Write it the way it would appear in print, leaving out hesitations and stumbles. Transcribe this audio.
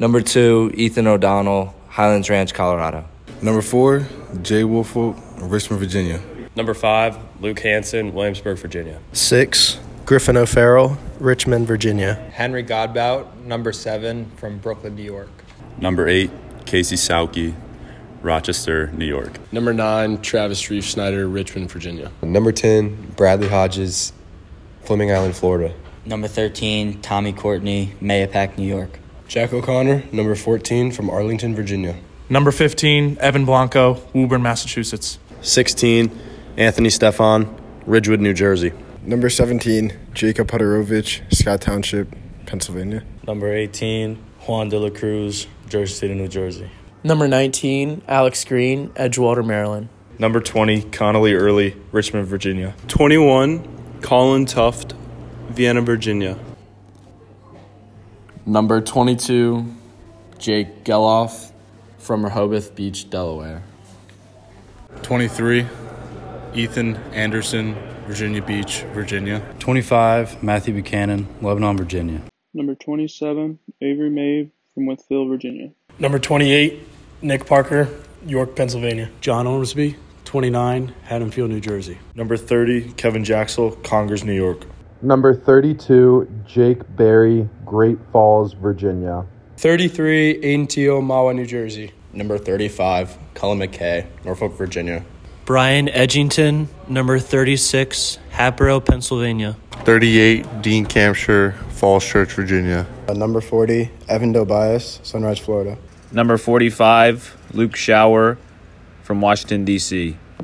Number 2, Ethan O'Donnell, Highlands Ranch, Colorado. Number 4, Jay Woolfolk, Richmond, Virginia. Number 5, Luke Hansen, Williamsburg, Virginia. 6, Griffin O'Farrell, Richmond, Virginia. Henry Godbout, number 7, from Brooklyn, New York. Number 8, Casey Sauke, Rochester, New York. Number 9, Travis Reef Snyder, Richmond, Virginia. Number 10, Bradley Hodges, Fleming Island, Florida. Number 13, Tommy Courtney, Mayapack, New York. Jack O'Connor, number 14, from Arlington, Virginia. Number 15, Evan Blanco, Woburn, Massachusetts. 16, Anthony Stefan, Ridgewood, New Jersey. Number 17, Jacob Huderovich, Scott Township, Pennsylvania. Number 18, Juan de la Cruz, Jersey City, New Jersey. Number 19, Alex Green, Edgewater, Maryland. Number 20, Connolly Early, Richmond, Virginia. 21, Colin Tuft, Vienna, Virginia. Number 22, Jake Geloff from Rehoboth Beach, Delaware. 23, Ethan Anderson, Virginia Beach, Virginia. 25, Matthew Buchanan, Lebanon, Virginia. Number 27, Avery Mave from Withfield, Virginia. Number 28, Nick Parker, York, Pennsylvania. John Ormsby, 29, Haddonfield, New Jersey. Number 30, Kevin Jacksel, Congers, New York. Number 32, Jake Berry, Great Falls, Virginia. 33, Aiden Teal, Mahwah, New Jersey. Number 35, Cullen McKay, Norfolk, Virginia. Brian Edgington, number 36, Hatboro, Pennsylvania. 38, Dean Campshire, Falls Church, Virginia. Number 40, Evan Dobias, Sunrise, Florida. Number 45, Luke Shower from Washington, D.C.